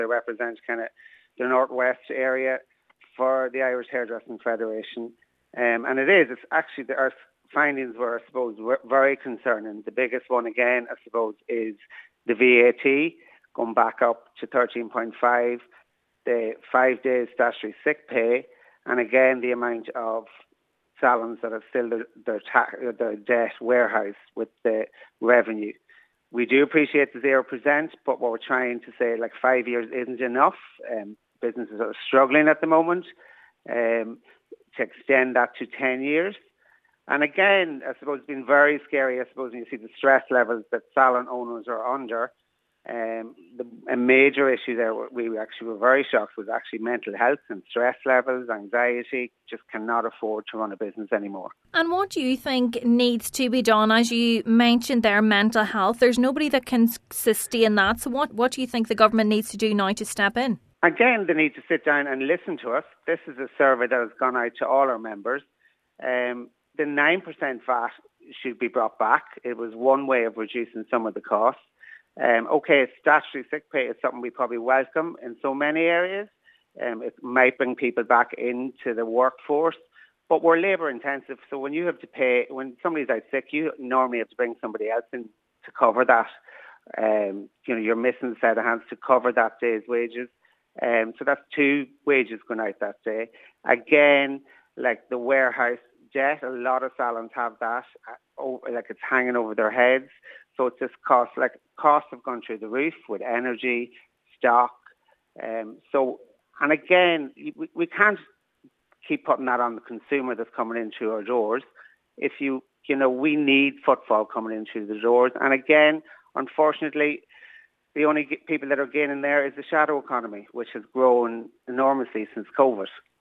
I represent kind of the Northwest area for the Irish Hairdressing Federation. And it's actually, our findings were, I suppose, very concerning. The biggest one, again, I suppose, is the VAT going back up to 13.5, the 5 days statutory sick pay, and again, the amount of salons that have still their debt warehouse with the revenue. We do appreciate the 0%, but what we're trying to say, 5 years isn't enough. Businesses are struggling at the moment. To extend that to 10 years. And again, I suppose it's been very scary, when you see the stress levels that salon owners are under. A major issue there, we actually were very shocked, was actually mental health and stress levels, anxiety. Just cannot afford to run a business anymore. And what do you think needs to be done? As you mentioned there, mental health, there's nobody that can sustain that. So what do you think the government needs to do now to step in? Again, they need to sit down and listen to us. This is a survey that has gone out to all our members. The 9% VAT should be brought back. It was one way of reducing some of the costs. Statutory sick pay is something we probably welcome in so many areas. It might bring people back into the workforce, but we're labour intensive. So when you have to pay, when somebody's out sick, you normally have to bring somebody else in to cover that. You're missing a set of hands to cover that day's wages. So that's 2 wages going out that day. Again, the warehouse debt, a lot of salons have that. It's hanging over their heads. So it's just costs have gone through the roof with energy, stock. And again, we can't keep putting that on the consumer that's coming in through our doors. We need footfall coming in through the doors. And again, unfortunately, the only people that are gaining there is the shadow economy, which has grown enormously since COVID.